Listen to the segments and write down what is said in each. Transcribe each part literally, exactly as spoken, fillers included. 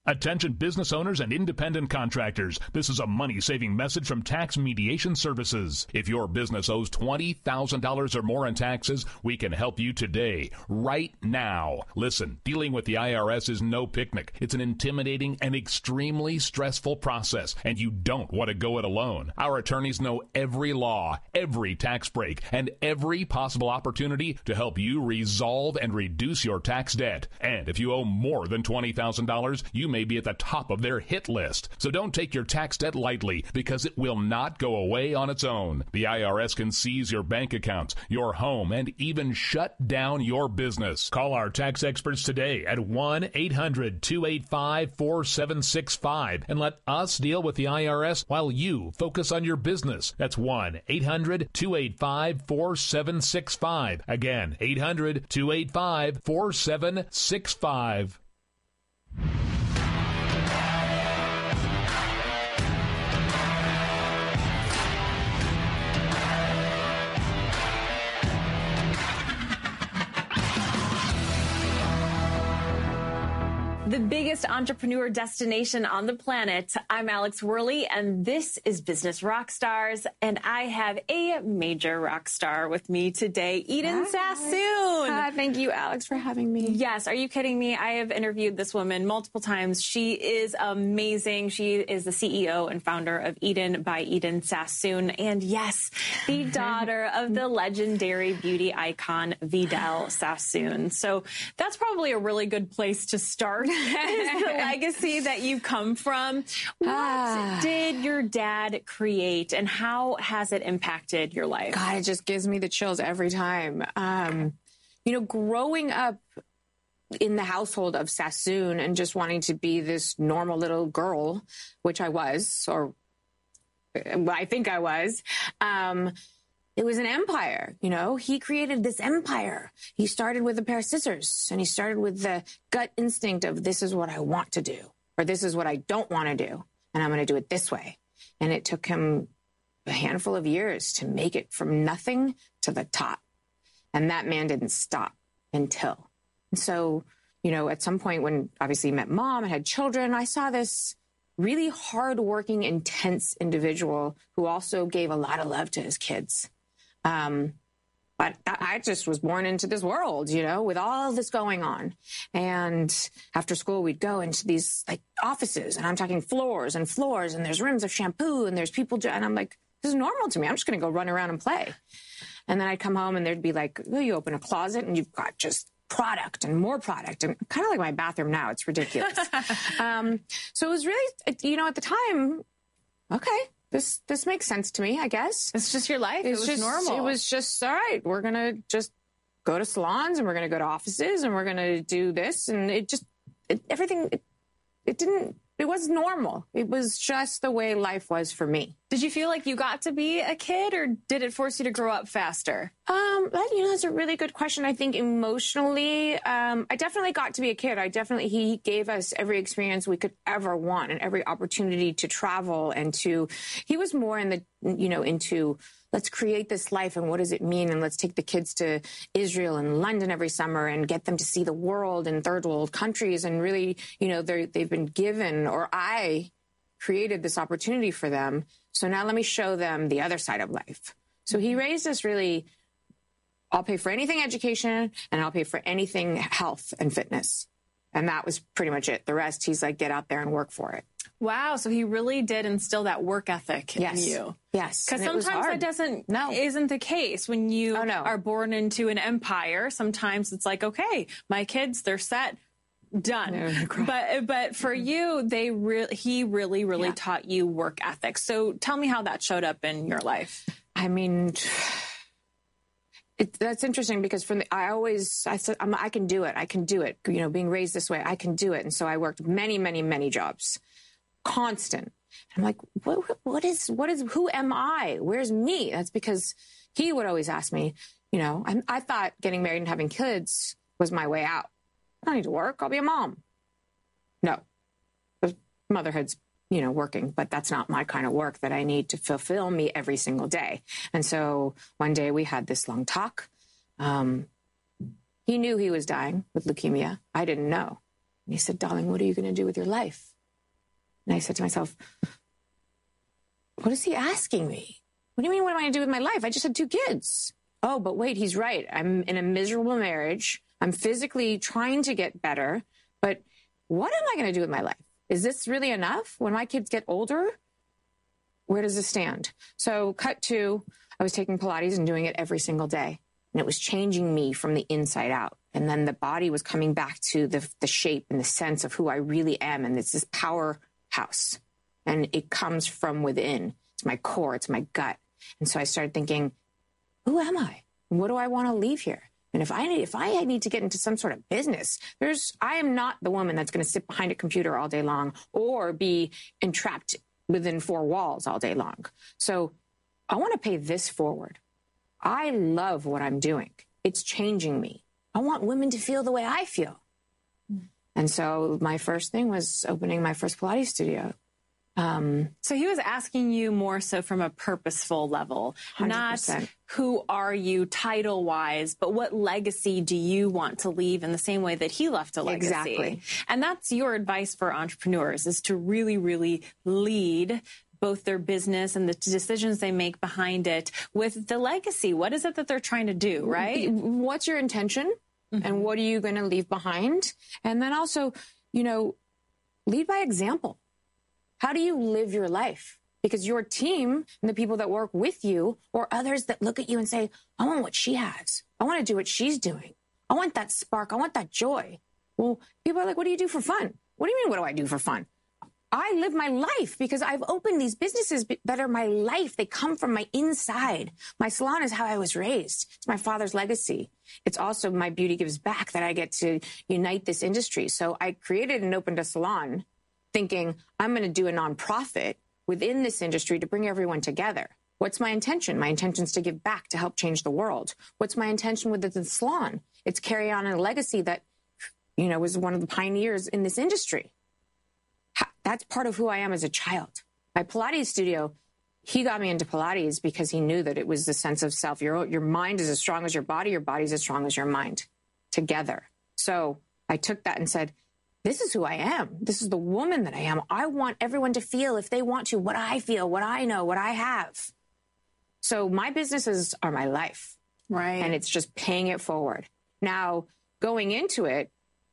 Attention business owners and independent contractors. This is a money-saving message from Tax Mediation Services. If your business owes twenty thousand dollars or more in taxes, we can help you today, right now. Listen, dealing with the I R S is no picnic. It's an intimidating and extremely stressful process, and you don't want to go it alone. Our attorneys know every law, every tax break, and every possible opportunity to help you resolve and reduce your tax debt. And if you owe more than twenty thousand dollars, you may be at the top of their hit list. So don't take your tax debt lightly, because it will not go away on its own. The I R S can seize your bank accounts, your home, and even shut down your business. Call our tax experts today at one eight hundred two eight five four seven six five and let us deal with the I R S while you focus on your business. That's one eight hundred two eight five four seven six five. Again, eight hundred two eight five four seven six five. The biggest entrepreneur destination on the planet. I'm Alex Worley, and this is Business Rockstars. And I have a major rock star with me today, Eden Hi. Sassoon. Hi, thank you, Alex, for having me. Yes, are you kidding me? I have interviewed this woman multiple times. She is amazing. She is the C E O and founder of Eden by Eden Sassoon. And yes, the daughter of the legendary beauty icon, Vidal Sassoon. So that's probably a really good place to start. Is the legacy that you come from. What ah. did your dad create, and how has it impacted your life? God, it just gives me the chills every time. Um, you know, growing up in the household of Sassoon and just wanting to be this normal little girl, which I was, or I think I was, um, it was an empire, you know. He created this empire. He started with a pair of scissors, and he started with the gut instinct of this is what I want to do, or this is what I don't want to do, and I'm going to do it this way. And it took him a handful of years to make it from nothing to the top. And that man didn't stop until. And so, you know, at some point when obviously he met mom and had children, I saw this really hardworking, intense individual who also gave a lot of love to his kids. Um, but I just was born into this world, you know, with all this going on. And after school, we'd go into these like offices, and I'm talking floors and floors, and there's rims of shampoo, and there's people, and I'm like, this is normal to me. I'm just going to go run around and play. And then I'd come home, and there'd be like, oh, you open a closet, and you've got just product and more product, and kind of like my bathroom now. It's ridiculous. um, so it was really, you know, at the time, okay. This this makes sense to me, I guess. It's just your life. It's it was just, normal. It was just, all right, we're going to just go to salons, and we're going to go to offices, and we're going to do this. And it just, it, everything, it, it didn't, it was normal. It was just the way life was for me. Did you feel like you got to be a kid, or did it force you to grow up faster? Um, that, you know, that's a really good question. I think emotionally, um, I definitely got to be a kid. I definitely, he gave us every experience we could ever want and every opportunity to travel and to, he was more in the, you know, into let's create this life and what does it mean? And let's take the kids to Israel and London every summer and get them to see the world in third world countries. And really, you know, they're, they've been given, or I created this opportunity for them. So now let me show them the other side of life. So he raised us really, I'll pay for anything education, and I'll pay for anything health and fitness. And that was pretty much it. The rest, he's like, get out there and work for it. Wow. So he really did instill that work ethic yes. in you. Yes. Because sometimes that doesn't, no. isn't the case. When you oh, no. are born into an empire, sometimes it's like, okay, my kids, they're set. Done. But but for you, they re- he really, really yeah. taught you work ethic. So tell me how that showed up in your life. I mean, it, that's interesting because from the, I always, I said, I'm, I can do it. I can do it. You know, being raised this way, I can do it. And so I worked many, many, many jobs, constant. I'm like, what, what is, what is, who am I? Where's me? That's because he would always ask me, you know, I, I thought getting married and having kids was my way out. I don't need to work. I'll be a mom. No, motherhood's, you know, working, but that's not my kind of work that I need to fulfill me every single day. And so one day we had this long talk. Um, he knew he was dying with leukemia. I didn't know. And he said, darling, what are you going to do with your life? And I said to myself, what is he asking me? What do you mean, what am I going to do with my life? I just had two kids. Oh, but wait, he's right. I'm in a miserable marriage. I'm physically trying to get better. But what am I going to do with my life? Is this really enough? When my kids get older, where does this stand? So cut to, I was taking Pilates and doing it every single day. And it was changing me from the inside out. And then the body was coming back to the, the shape and the sense of who I really am. And it's this powerhouse. And it comes from within. It's my core. It's my gut. And so I started thinking, who am I? What do I want to leave here? And if I need, if I need to get into some sort of business, there's, I am not the woman that's going to sit behind a computer all day long or be entrapped within four walls all day long. So I want to pay this forward. I love what I'm doing. It's changing me. I want women to feel the way I feel. And so my first thing was opening my first Pilates studio. Um, so he was asking you more so from a purposeful level, one hundred percent. Not who are you title wise, but what legacy do you want to leave in the same way that he left a legacy? Exactly. And that's your advice for entrepreneurs, is to really, really lead both their business and the decisions they make behind it with the legacy. What is it that they're trying to do, right? What's your intention? Mm-hmm. And what are you going to leave behind? And then also, you know, lead by example. How do you live your life? Because your team and the people that work with you or others that look at you and say, I want what she has. I want to do what she's doing. I want that spark. I want that joy. Well, people are like, what do you do for fun? What do you mean, what do I do for fun? I live my life because I've opened these businesses that are my life. They come from my inside. My salon is how I was raised. It's my father's legacy. It's also my Beauty Gives Back that I get to unite this industry. So I created and opened a salon thinking I'm going to do a nonprofit within this industry to bring everyone together. What's my intention? My intention is to give back, to help change the world. What's my intention with the salon? It's carry on a legacy that, you know, was one of the pioneers in this industry. That's part of who I am as a child. My Pilates studio, he got me into Pilates because he knew that it was the sense of self. Your, your mind is as strong as your body. Your body is as strong as your mind together. So I took that and said, this is who I am. This is the woman that I am. I want everyone to feel, if they want to, what I feel, what I know, what I have. So my businesses are my life. Right. And it's just paying it forward. Now, going into it,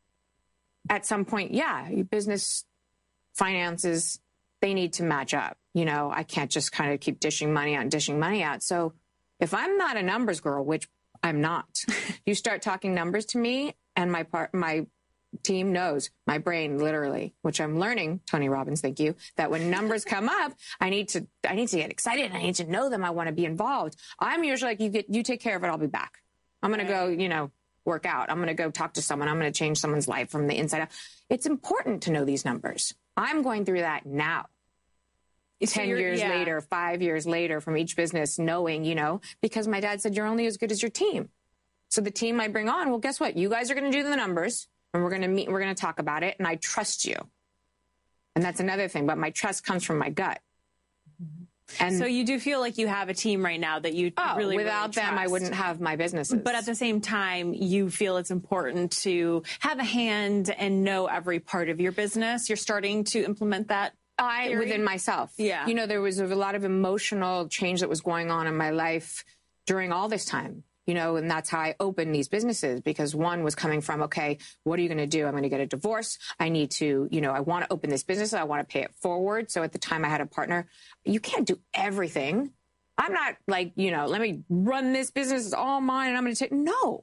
at some point, yeah, your business finances, they need to match up. You know, I can't just kind of keep dishing money out and dishing money out. So if I'm not a numbers girl, which I'm not, you start talking numbers to me and my part, my team knows, my brain literally, which I'm learning, Tony Robbins, thank you, that when numbers come up, I need to, I need to get excited. I need to know them. I want to be involved. I'm usually like, you get, you take care of it. I'll be back. I'm going to go, you know, work out. I'm going to go talk to someone. I'm going to change someone's life from the inside out. It's important to know these numbers. I'm going through that now. So Ten years yeah. later, five years later from each business, knowing, you know, because my dad said, you're only as good as your team. So the team I bring on, well, guess what? You guys are going to do the numbers and we're going to meet and we're going to talk about it. And I trust you. And that's another thing. But my trust comes from my gut. And so you do feel like you have a team right now that you oh, really, without really them, trust. I wouldn't have my businesses. But at the same time, you feel it's important to have a hand and know every part of your business. You're starting to implement that I theory? within myself. Yeah. You know, there was a lot of emotional change that was going on in my life during all this time. You know, and that's how I opened these businesses, because one was coming from, okay, what are you going to do? I'm going to get a divorce. I need to, you know, I want to open this business. I want to pay it forward. So at the time I had a partner. You can't do everything. I'm not like, you know, let me run this business. It's all mine and I'm going to take. No,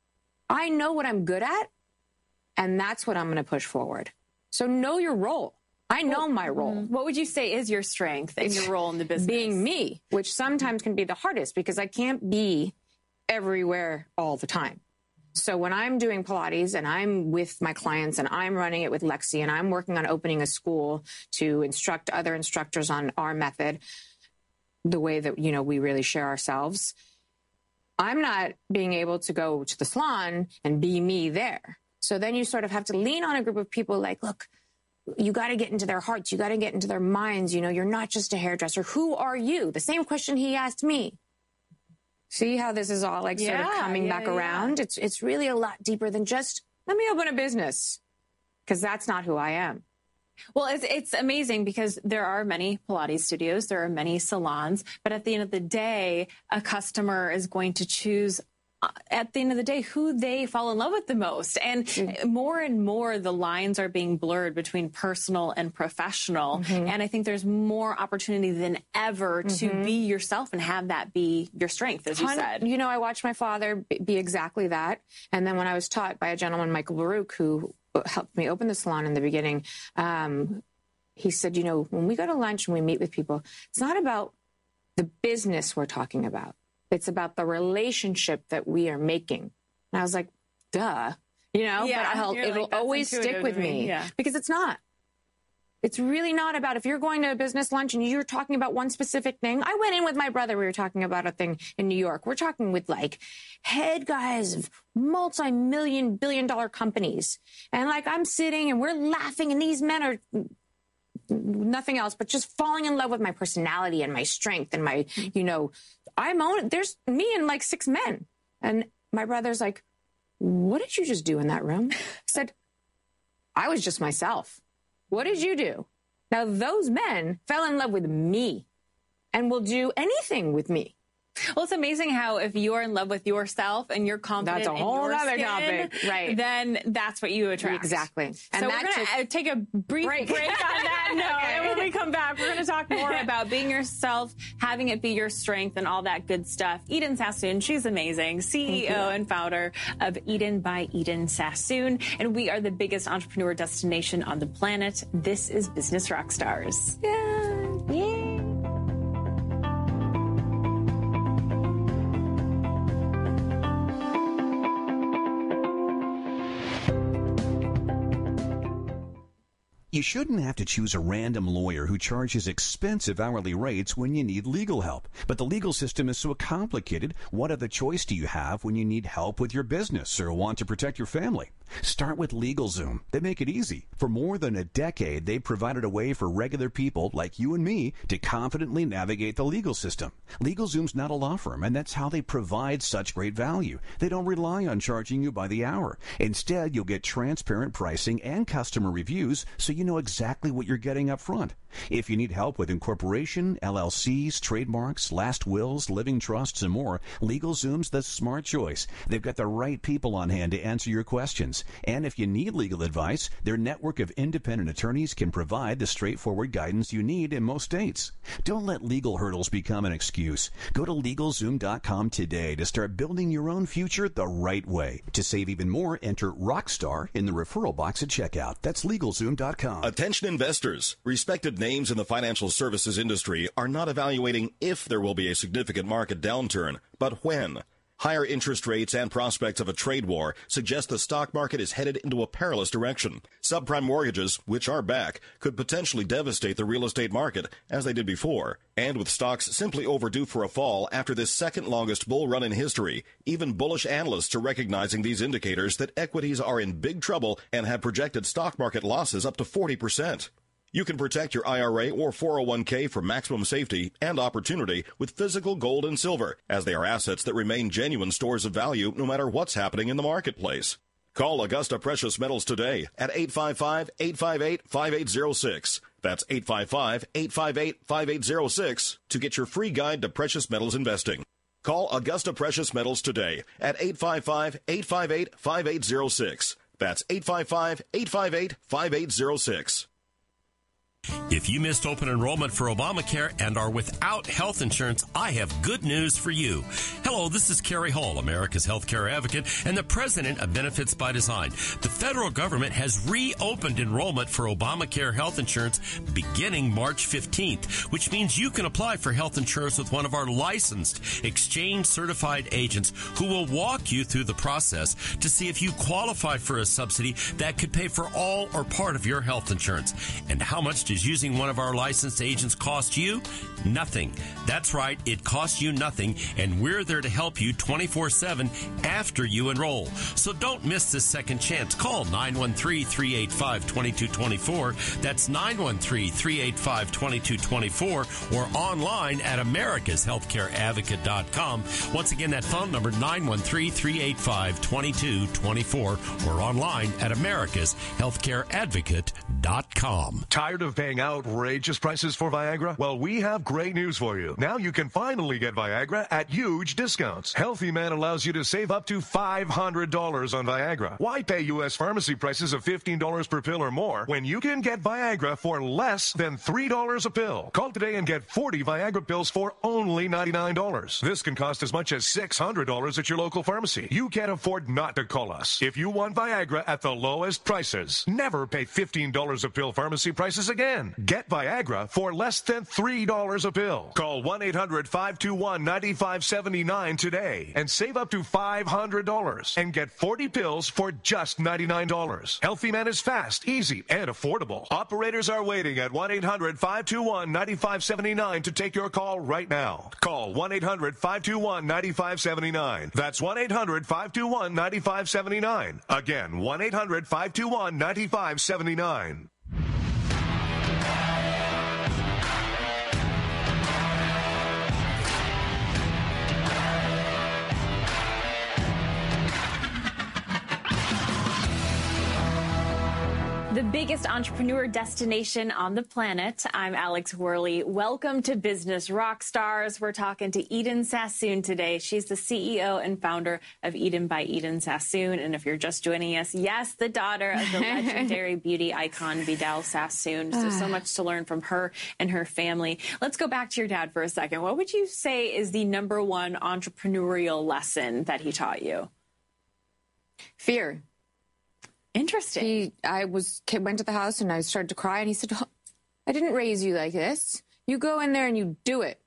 I know what I'm good at. And that's what I'm going to push forward. So know your role. I know my role. What would you say is your strength and your role in the business? Being me, which sometimes can be the hardest because I can't be everywhere all the time. So when I'm doing Pilates and I'm with my clients and I'm running it with Lexi and I'm working on opening a school to instruct other instructors on our method, the way that, you know, we really share ourselves, I'm not being able to go to the salon and be me there. So then you sort of have to lean on a group of people like, look, you got to get into their hearts. You got to get into their minds. You know, you're not just a hairdresser. Who are you? The same question he asked me. See how this is all like sort yeah, of coming yeah, back yeah. around? It's it's really a lot deeper than just, let me open a business. because that's not who I am. Well, it's, it's amazing because there are many Pilates studios, there are many salons, but at the end of the day, a customer is going to choose uh, at the end of the day who they fall in love with the most. And mm. more and more, the lines are being blurred between personal and professional. Mm-hmm. And I think there's more opportunity than ever to mm-hmm. be yourself and have that be your strength, as you Hun- said. You know, I watched my father be exactly that. And then when I was taught by a gentleman, Michael Baruch, who helped me open the salon in the beginning, um, he said, you know, when we go to lunch and we meet with people, it's not about the business we're talking about. It's about the relationship that we are making. And I was like, duh, you know, yeah, but I'll, it'll like, always stick with me, me. Yeah. because it's not. It's really not about, if you're going to a business lunch and you're talking about one specific thing. I went in with my brother. We were talking about a thing in New York. We're talking with like head guys of multi-million, billion dollar companies. And like, I'm sitting and we're laughing and these men are nothing else, but just falling in love with my personality and my strength and my, you know, I'm on it. There's me and like six men. And my brother's like, what did you just do in that room? I said, I was just myself. What did you do? Now, those men fell in love with me and will do anything with me. Well, it's amazing how if you are in love with yourself and you're confident that's a whole in your other skin, topic, right? Then that's what you attract. Exactly. And so that we're going to take a brief break, break on that note. Okay. And when we come back, we're going to talk more about being yourself, having it be your strength, and all that good stuff. Eden Sassoon, she's amazing, C E O and founder of Eden by Eden Sassoon, and we are the biggest entrepreneur destination on the planet. This is Business Rockstars. Yeah. Yeah. You shouldn't have to choose a random lawyer who charges expensive hourly rates when you need legal help. But the legal system is so complicated, what other choice do you have when you need help with your business or want to protect your family? Start with LegalZoom. They make it easy. For more than a decade, they've provided a way for regular people like you and me to confidently navigate the legal system. LegalZoom's not a law firm, and that's how they provide such great value. They don't rely on charging you by the hour. Instead, you'll get transparent pricing and customer reviews so you know exactly what you're getting up front. If you need help with incorporation, L L Cs, trademarks, last wills, living trusts, and more, LegalZoom's the smart choice. They've got the right people on hand to answer your questions. And if you need legal advice, their network of independent attorneys can provide the straightforward guidance you need in most states. Don't let legal hurdles become an excuse. Go to LegalZoom dot com today to start building your own future the right way. To save even more, enter Rockstar in the referral box at checkout. That's LegalZoom dot com. Attention investors. Respected names in the financial services industry are not evaluating if there will be a significant market downturn, but when. Higher interest rates and prospects of a trade war suggest the stock market is headed into a perilous direction. Subprime mortgages, which are back, could potentially devastate the real estate market, as they did before. And with stocks simply overdue for a fall after this second longest bull run in history, even bullish analysts are recognizing these indicators that equities are in big trouble and have projected stock market losses up to forty percent. You can protect your I R A or four oh one k for maximum safety and opportunity with physical gold and silver, as they are assets that remain genuine stores of value no matter what's happening in the marketplace. Call Augusta Precious Metals today at eight five five, eight five eight, five eight zero six. That's eight five five, eight five eight, five eight zero six to get your free guide to precious metals investing. Call Augusta Precious Metals today at eight five five, eight five eight, five eight zero six. That's eight five five, eight five eight, five eight zero six. If you missed open enrollment for Obamacare and are without health insurance, I have good news for you. Hello, this is Kerry Hall, America's healthcare advocate and the president of Benefits by Design. The federal government has reopened enrollment for Obamacare health insurance beginning March fifteenth, which means you can apply for health insurance with one of our licensed exchange-certified agents who will walk you through the process to see if you qualify for a subsidy that could pay for all or part of your health insurance. And how much do does using one of our licensed agents cost you? Nothing. That's right, it costs you nothing, and we're there to help you twenty-four seven after you enroll. So don't miss this second chance. Call nine one three, three eight five, two two two four. That's nine one three, three eight five, two two two four, or online at americas healthcare advocate dot com. Once again, that phone number, nine one three, three eight five, two two two four, or online at americas healthcare advocate dot com. Tired of paying outrageous prices for Viagra? Well, we have great news for you. Now you can finally get Viagra at huge discounts. Healthy Man allows you to save up to five hundred dollars on Viagra. Why pay U S pharmacy prices of fifteen dollars per pill or more when you can get Viagra for less than three dollars a pill? Call today and get forty Viagra pills for only ninety-nine dollars. This can cost as much as six hundred dollars at your local pharmacy. You can't afford not to call us. If you want Viagra at the lowest prices, never pay fifteen dollars a pill pharmacy prices again. Get Viagra for less than three dollars a pill. Call one eight hundred, five two one, nine five seven nine today and save up to five hundred dollars and get forty pills for just ninety-nine dollars. Healthy Man is fast, easy, and affordable. Operators are waiting at one eight hundred, five two one, nine five seven nine to take your call right now. Call one eight hundred, five two one, nine five seven nine. That's one eight hundred, five two one, nine five seven nine. Again, one eight hundred, five two one, nine five seven nine. The biggest entrepreneur destination on the planet. I'm Alex Worley. Welcome to Business Rockstars. We're talking to Eden Sassoon today. She's the C E O and founder of Eden by Eden Sassoon. And if you're just joining us, yes, the daughter of the legendary beauty icon Vidal Sassoon. So, so much to learn from her and her family. Let's go back to your dad for a second. What would you say is the number one entrepreneurial lesson that he taught you? Fear. Interesting. He, I was went to the house and I started to cry, and he said, oh, I didn't raise you like this. You go in there and you do it.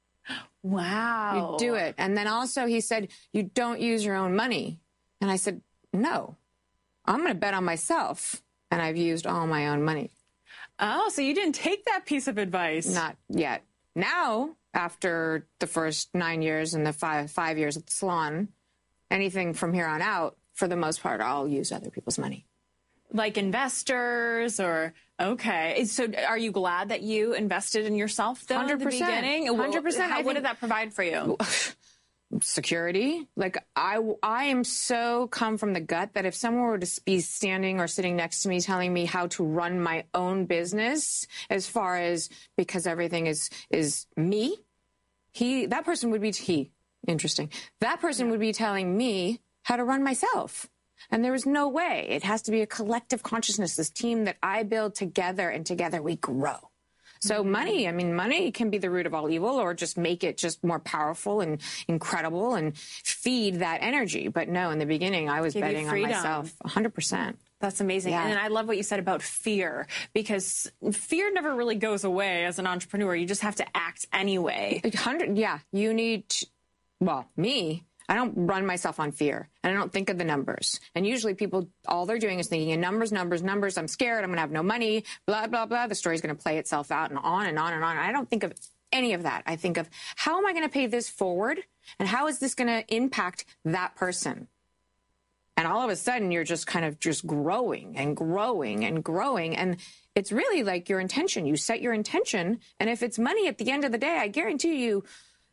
Wow. You do it. And then also he said, you don't use your own money. And I said, no, I'm going to bet on myself. And I've used all my own money. Oh, so you didn't take that piece of advice? Not yet. Now, after the first nine years and the five, five years at the salon, anything from here on out, for the most part, I'll use other people's money. Like investors or, okay. So are you glad that you invested in yourself, though, one hundred percent. at the beginning? one hundred percent. How, I what think, did that provide for you? Security. Like, I, I am so come from the gut that if someone were to be standing or sitting next to me telling me how to run my own business, as far as, because everything is, is me, he, that person would be, he, interesting. That person would be telling me how to run myself. And there was no way. It has to be a collective consciousness, this team that I build together, and together we grow. So mm-hmm. money, I mean, money can be the root of all evil, or just make it just more powerful and incredible and feed that energy. But no, in the beginning, I was Give betting on myself one hundred percent. That's amazing. Yeah. And I love what you said about fear, because fear never really goes away as an entrepreneur. You just have to act anyway. one hundred, yeah, you need, to, well, me, I don't run myself on fear, and I don't think of the numbers. And usually people, all they're doing is thinking in numbers, numbers, numbers. I'm scared. I'm going to have no money, blah, blah, blah. The story's going to play itself out, and on and on and on. I don't think of any of that. I think of, how am I going to pay this forward, and how is this going to impact that person? And all of a sudden, you're just kind of just growing and growing and growing. And it's really like your intention. You set your intention, and if it's money at the end of the day, I guarantee you,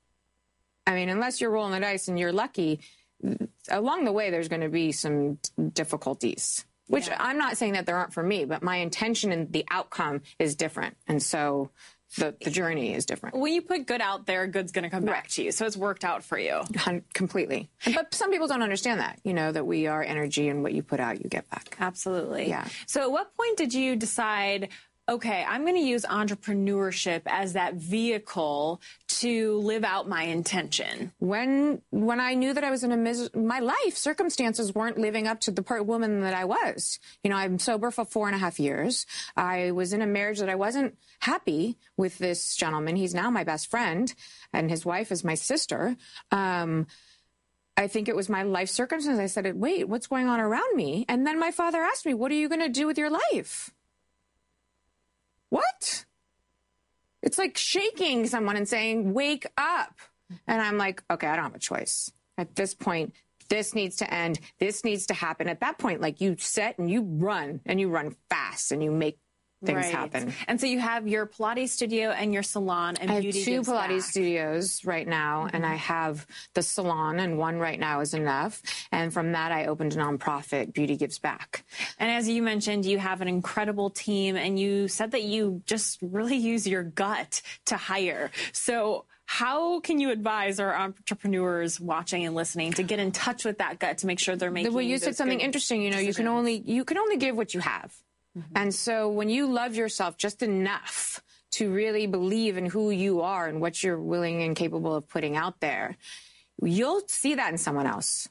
I mean, unless you're rolling the dice and you're lucky, along the way, there's going to be some difficulties, which yeah. I'm not saying that there aren't for me, but my intention and the outcome is different. And so the, the journey is different. When you put good out there, good's going to come back right. to you. So it's worked out for you. Completely. But some people don't understand that, you know, that we are energy, and what you put out, you get back. Absolutely. Yeah. So at what point did you decide, okay, I'm going to use entrepreneurship as that vehicle to live out my intention? When when I knew that I was in a mis- my life circumstances weren't living up to the part woman that I was. You know, I'm sober for four and a half years. I was in a marriage that I wasn't happy with this gentleman. He's now my best friend, and his wife is my sister. Um, I think it was my life circumstances. I said, wait, what's going on around me? And then my father asked me, what are you going to do with your life? what? It's like shaking someone and saying, wake up. And I'm like, okay, I don't have a choice. At this point, this needs to end. This needs to happen. At that point, like, you set and you run, and you run fast, and you make things right. happen. And so you have your Pilates studio and your salon, and I Beauty have two Gives Pilates Back. studios right now, mm-hmm. and I have the salon, and one right now is enough. And from that, I opened a nonprofit, Beauty Gives Back. And as you mentioned, you have an incredible team, and you said that you just really use your gut to hire. So how can you advise our entrepreneurs watching and listening to get in touch with that gut to make sure they're making? Well, you said something interesting. You know, decisions. you can only you can only give what you have. Mm-hmm. And so when you love yourself just enough to really believe in who you are and what you're willing and capable of putting out there, you'll see that in someone else.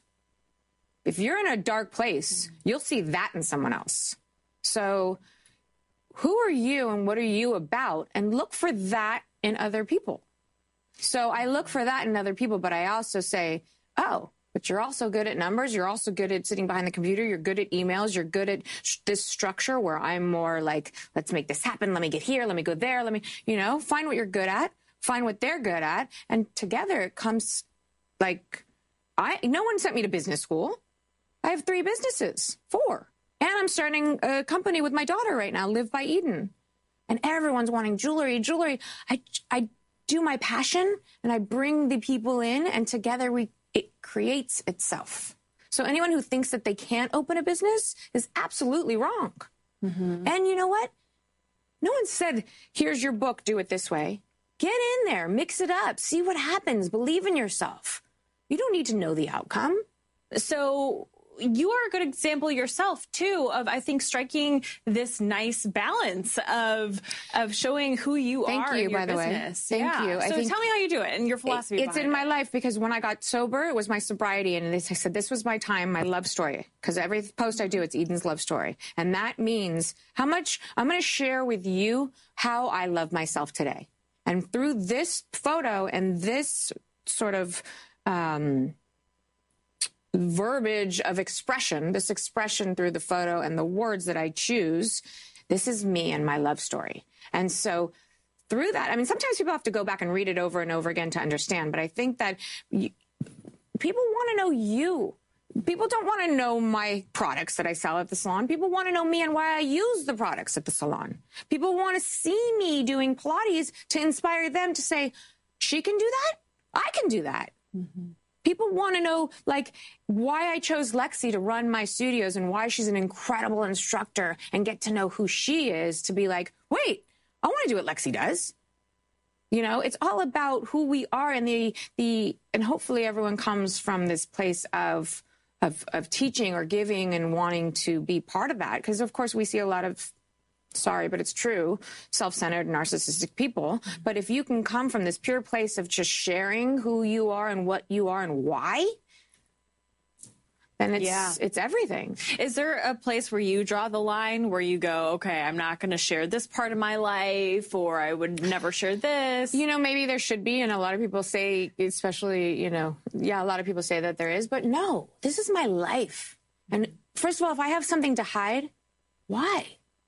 If you're in a dark place, mm-hmm. you'll see that in someone else. So who are you and what are you about? And look for that in other people. So I look for that in other people, but I also say, oh, but you're also good at numbers. You're also good at sitting behind the computer. You're good at emails. You're good at sh- this structure where I'm more like, let's make this happen. Let me get here. Let me go there. Let me, you know, find what you're good at, find what they're good at. And together it comes like, I, no one sent me to business school. I have three businesses, four. And I'm starting a company with my daughter right now, Live by Eden. And everyone's wanting jewelry, jewelry. I, I do my passion and I bring the people in, and together we, it creates itself. So anyone who thinks that they can't open a business is absolutely wrong. Mm-hmm. And you know what? No one said, here's your book, do it this way. Get in there, mix it up, see what happens, believe in yourself. You don't need to know the outcome. So you are a good example yourself, too, of, I think, striking this nice balance of of showing who you Thank are you, in your by the business. way. Thank yeah. you. I so think tell me how you do it and your philosophy it, It's in it. my life, because when I got sober, it was my sobriety. And I said, this was my time, my love story. Because every post I do, it's Eden's love story. And that means how much I'm going to share with you how I love myself today. And through this photo and this sort of um, verbiage of expression, this expression through the photo and the words that I choose, this is me and my love story. And so through that, I mean, sometimes people have to go back and read it over and over again to understand, but I think that you, people want to know you. People don't want to know my products that I sell at the salon. People want to know me and why I use the products at the salon. People want to see me doing Pilates to inspire them to say, she can do that? I can do that. Mm-hmm. People want to know, like, why I chose Lexi to run my studios and why she's an incredible instructor, and get to know who she is, to be like, wait, I want to do what Lexi does. You know, it's all about who we are, and the the and hopefully everyone comes from this place of of of teaching or giving and wanting to be part of that, because of course we see a lot of, sorry, but it's true, self-centered, narcissistic people. But if you can come from this pure place of just sharing who you are and what you are and why, then it's yeah. it's everything. Is there a place where you draw the line, where you go, okay, I'm not going to share this part of my life, or I would never share this? You know, maybe there should be, and a lot of people say, especially, you know, yeah, a lot of people say that there is, but no, this is my life. And first of all, if I have something to hide, why?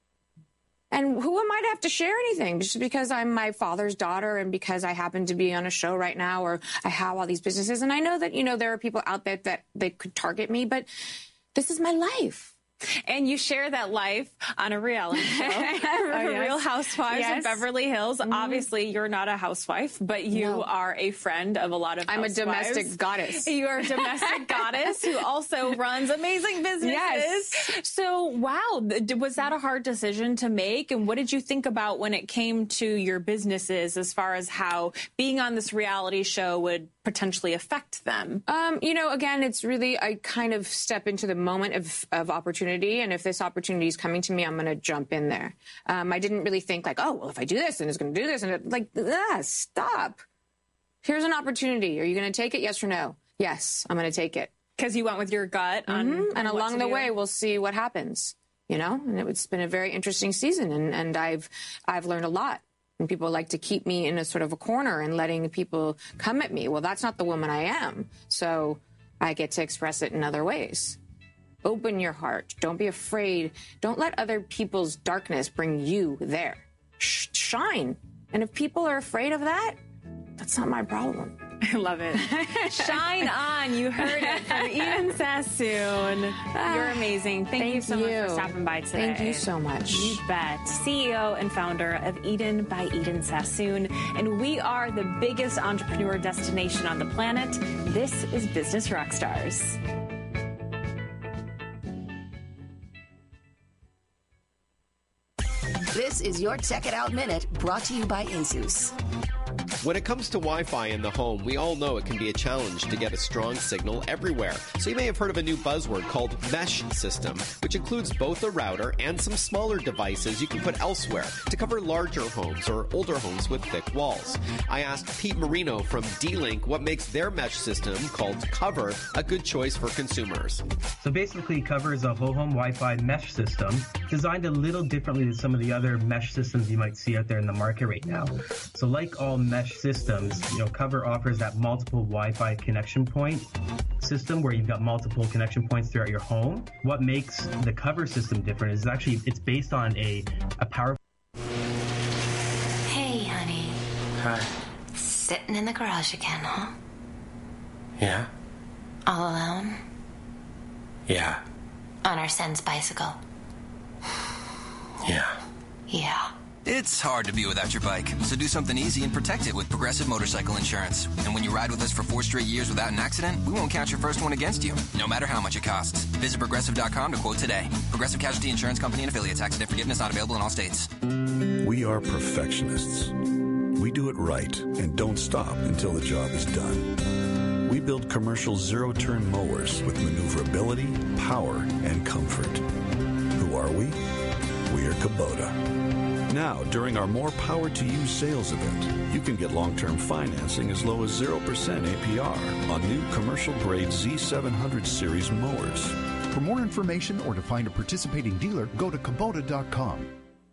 And who am I to have to share anything? Just because I'm my father's daughter and because I happen to be on a show right now, or I have all these businesses. And I know that, you know, there are people out there that they could target me, but this is my life. And you share that life on a reality show, oh, yes. Real Housewives yes. of Beverly Hills. Mm-hmm. Obviously, you're not a housewife, but you no. are a friend of a lot of I'm housewives. a domestic goddess. You are a domestic goddess who also runs amazing businesses. Yes. So, wow, was that a hard decision to make? And what did you think about when it came to your businesses, as far as how being on this reality show would potentially affect them? Um, you know, again, it's really, I kind of step into the moment of, of opportunity. And if this opportunity is coming to me, I'm going to jump in there. Um, I didn't really think like, oh, well, if I do this, then it's going to do this. And it, like, ah, stop. Here's an opportunity. Are you going to take it? Yes or no? Yes, I'm going to take it. Because you went with your gut. On, mm-hmm. on and along the way, we'll see what happens. You know, and it's been a very interesting season. And, and I've I've learned a lot. And people like to keep me in a sort of a corner and letting people come at me. Well, that's not the woman I am. So I get to express it in other ways. Open your heart. Don't be afraid. Don't let other people's darkness bring you there. shine. And if people are afraid of that, that's not my problem. I love it. Shine on. You heard it from Eden Sassoon. You're amazing. Thank, Thank you so you. much for stopping by today. Thank you so much. You bet. C E O and founder of Eden by Eden Sassoon. And we are the biggest entrepreneur destination on the planet. This is Business Rockstars. This is your Check It Out Minute, brought to you by Insus. When it comes to Wi-Fi in the home, we all know it can be a challenge to get a strong signal everywhere. So you may have heard of a new buzzword called mesh system, which includes both a router and some smaller devices you can put elsewhere to cover larger homes or older homes with thick walls. I asked Pete Marino from D-Link what makes their mesh system, called Cover, a good choice for consumers. So basically, Cover is a whole home Wi-Fi mesh system designed a little differently than some of the other mesh systems you might see out there in the market right now. So like all mesh systems, you know, Cover offers that multiple Wi-Fi connection point system where you've got multiple connection points throughout your home. What makes the Cover system different is actually it's based on a a powerful. Hey, honey. Hi. Sitting in the garage again, huh? Yeah. All alone? Yeah. On our son's bicycle? Yeah. Yeah. It's hard to be without your bike, so do something easy and protect it with Progressive Motorcycle Insurance. And when you ride with us for four straight years without an accident, we won't count your first one against you, no matter how much it costs. Visit Progressive dot com to quote today. Progressive Casualty Insurance Company and Affiliates. Accident forgiveness not available in all states. We are perfectionists. We do it right and don't stop until the job is done. We build commercial zero-turn mowers with maneuverability, power, and comfort. Who are we? We are Kubota. Now, during our More Power to You sales event, you can get long-term financing as low as zero percent A P R on new commercial-grade Z seven hundred series mowers. For more information or to find a participating dealer, go to Kubota dot com.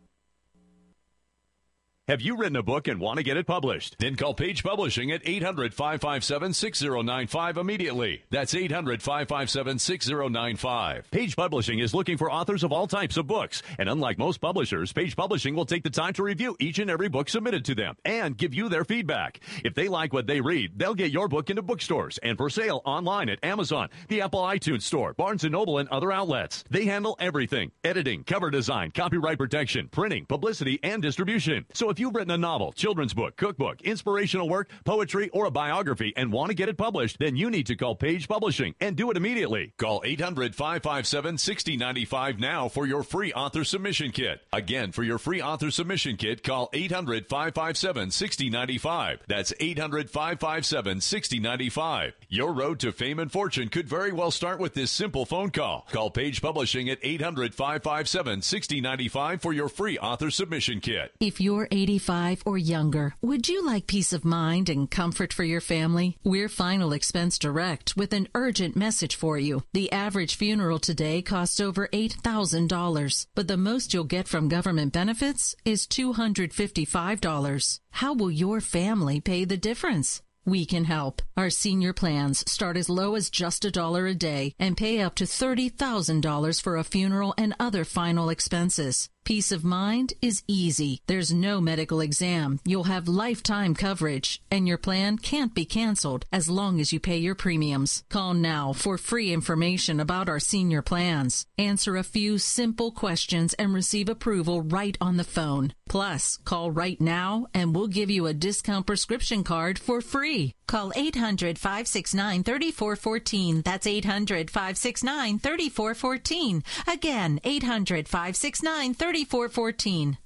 Have you written a book and want to get it published? Then call Page Publishing at eight hundred, five five seven, six zero nine five immediately. That's eight hundred, five five seven, six zero nine five. Page Publishing is looking for authors of all types of books. And unlike most publishers, Page Publishing will take the time to review each and every book submitted to them and give you their feedback. If they like what they read, they'll get your book into bookstores and for sale online at Amazon, the Apple iTunes Store, Barnes and Noble, and other outlets. They handle everything: editing, cover design, copyright protection, printing, publicity, and distribution. So if If you've written a novel, children's book, cookbook, inspirational work, poetry, or a biography and want to get it published, then you need to call Page Publishing and do it immediately. Call eight hundred, five five seven, six zero nine five now for your free author submission kit. Again, for your free author submission kit, call eight hundred, five five seven, six zero nine five. That's eight hundred, five five seven, six zero nine five. Your road to fame and fortune could very well start with this simple phone call. Call Page Publishing at eight hundred, five five seven, six zero nine five for your free author submission kit. If you're eighty-five or younger, would you like peace of mind and comfort for your family? We're Final Expense Direct with an urgent message for you. The average funeral today costs over eight thousand dollars, but the most you'll get from government benefits is two hundred fifty-five dollars. How will your family pay the difference? We can help. Our senior plans start as low as just a dollar a day and pay up to thirty thousand dollars for a funeral and other final expenses. Peace of mind is easy. There's no medical exam. You'll have lifetime coverage, and your plan can't be canceled as long as you pay your premiums. Call now for free information about our senior plans. Answer a few simple questions and receive approval right on the phone. Plus, call right now and we'll give you a discount prescription card for free. Call eight hundred, five six nine, three four one four. That's eight hundred, five six nine, three four one four. Again, eight hundred, five six nine, three four one four.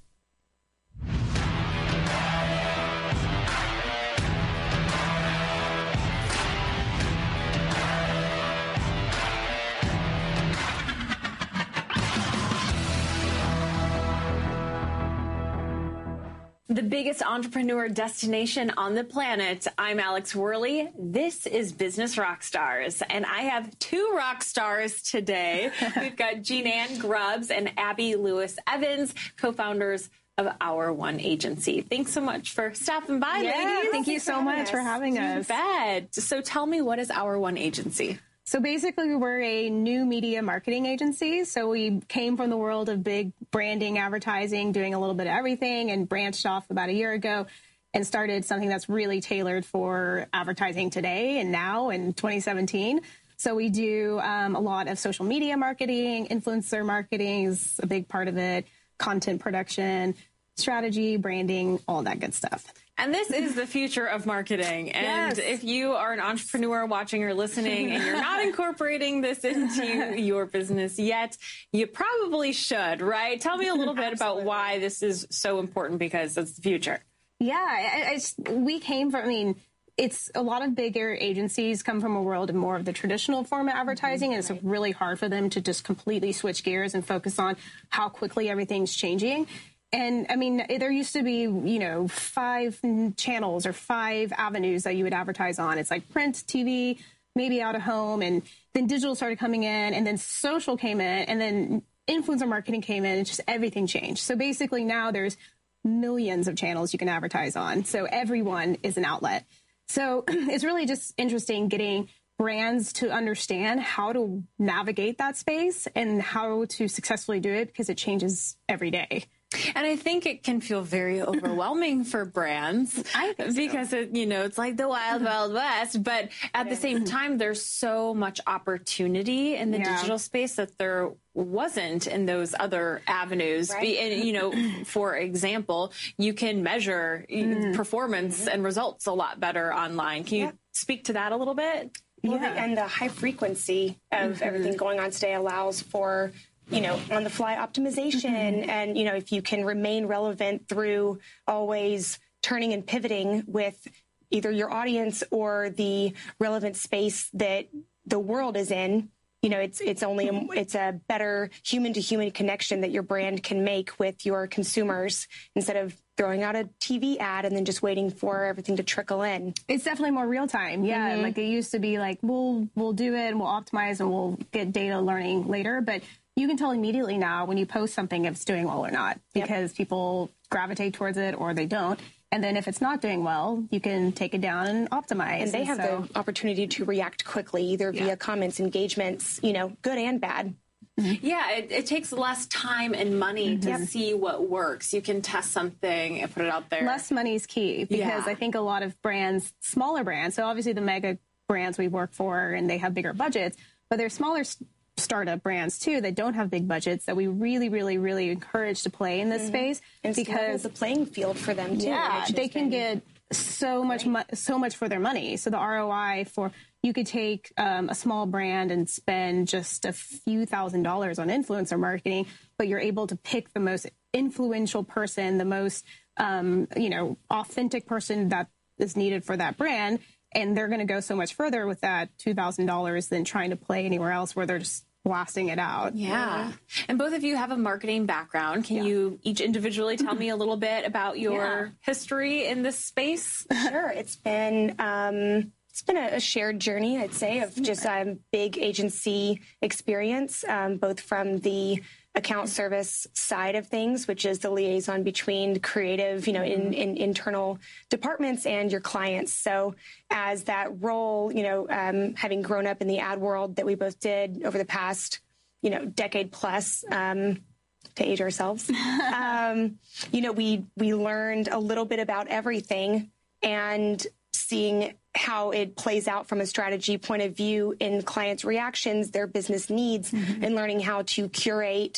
The biggest entrepreneur destination on the planet. I'm Alex Worley. This is Business Rockstars, and I have two rock stars today. We've got Jean Ann Grubbs and Abby Lewis Evans, co-founders of Our One Agency. Thanks so much for stopping by, yeah, ladies. Thank you so much for having us. You bet. So tell me, what is Our One Agency? So basically, we're a new media marketing agency. So we came from the world of big branding, advertising, doing a little bit of everything, and branched off about a year ago and started something that's really tailored for advertising today and now in twenty seventeen. So we do um, a lot of social media marketing, influencer marketing is a big part of it, content production, strategy, branding, all that good stuff. And this is the future of marketing. And yes. if you are an entrepreneur watching or listening and you're not incorporating this into your business yet, you probably should, right? Tell me a little bit about why this is so important, because it's the future. Yeah, I, I, we came from, I mean, it's a lot of bigger agencies come from a world of more of the traditional form of advertising, mm-hmm. and it's really hard for them to just completely switch gears and focus on how quickly everything's changing. And I mean, there used to be, you know, five channels or five avenues that you would advertise on. It's like print, T V, maybe out of home. And then digital started coming in, and then social came in, and then influencer marketing came in, and just everything changed. So basically now there's millions of channels you can advertise on. So everyone is an outlet. So it's really just interesting getting brands to understand how to navigate that space and how to successfully do it, because it changes every day. And I think it can feel very overwhelming for brands I think so. because, it, you know, it's like the wild, wild west. But at the same time, there's so much opportunity in the yeah. digital space that there wasn't in those other avenues. Right. And, you know, for example, you can measure mm. performance mm-hmm. and results a lot better online. Can you yeah. speak to that a little bit? Well, yeah. the, and the high frequency of mm-hmm. everything going on today allows for, you know, on the fly optimization. Mm-hmm. And, you know, if you can remain relevant through always turning and pivoting with either your audience or the relevant space that the world is in, you know, it's it's only a, it's a better human to human connection that your brand can make with your consumers, instead of throwing out a T V ad and then just waiting for everything to trickle in. It's definitely more real time. Yeah. Mm-hmm. Like it used to be like, we'll, we'll do it and we'll optimize and we'll get data learning later. But you can tell immediately now when you post something if it's doing well or not, because yep. people gravitate towards it or they don't. And then if it's not doing well, you can take it down and optimize. And they and have so, the opportunity to react quickly, either yeah. via comments, engagements, you know, good and bad. Mm-hmm. Yeah, it, it takes less time and money to mm-hmm. see what works. You can test something and put it out there. Less money is key, because yeah. I think a lot of brands, smaller brands, so obviously the mega brands we work for and they have bigger budgets, but they're smaller st- startup brands too that don't have big budgets that we really, really, really encourage to play in this mm-hmm. space, and because the playing field for them too. Yeah, they can been... get so much, mo- so much for their money. So the R O I for you could take um, a small brand and spend just a few thousand dollars on influencer marketing, but you're able to pick the most influential person, the most um, you know authentic person that is needed for that brand. And they're going to go so much further with that two thousand dollars than trying to play anywhere else where they're just blasting it out. Yeah. yeah. And both of you have a marketing background. Can yeah. you each individually tell me a little bit about your yeah. history in this space? Sure. It's been... Um, It's been a shared journey, I'd say, of just a um, big agency experience, um, both from the account service side of things, which is the liaison between creative, you know, in, in internal departments and your clients. So as that role, you know, um, having grown up in the ad world that we both did over the past, you know, decade plus, um, to age ourselves, um, you know, we, we learned a little bit about everything, and seeing how it plays out from a strategy point of view in clients' reactions, their business needs, mm-hmm. and learning how to curate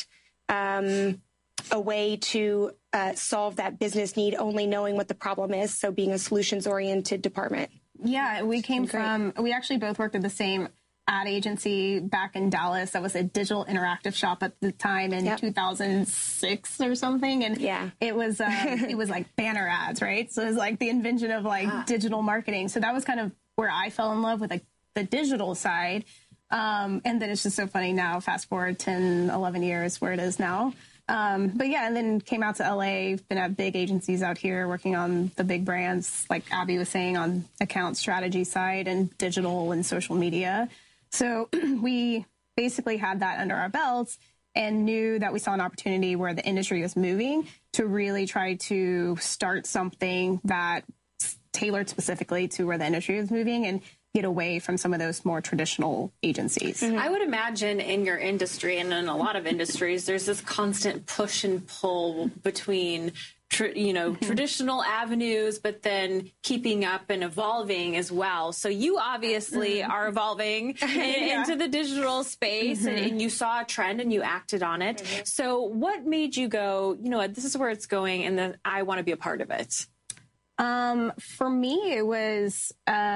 um, a way to uh, solve that business need, only knowing what the problem is. So being a solutions-oriented department. Yeah, we came from, we actually both worked at the same ad agency back in Dallas. That was a digital interactive shop at the time in yep. two thousand six or something. And yeah. it was um, it was like banner ads, right? So it was like the invention of like ah. digital marketing. So that was kind of where I fell in love with like the digital side. Um, and then it's just so funny now, fast forward ten, eleven years where it is now. Um, but yeah, and then came out to L A, been at big agencies out here working on the big brands, like Abby was saying, on account strategy side and digital and social media. So we basically had that under our belts and knew that we saw an opportunity where the industry was moving to really try to start something that tailored specifically to where the industry was moving and get away from some of those more traditional agencies. Mm-hmm. I would imagine in your industry and in a lot of industries, there's this constant push and pull between Tr- you know, mm-hmm. traditional avenues, but then keeping up and evolving as well. So you obviously mm-hmm. are evolving in, yeah. into the digital space mm-hmm. and, and you saw a trend and you acted on it. Mm-hmm. So what made you go, you know what, this is where it's going and then I want to be a part of it? Um, for me, it was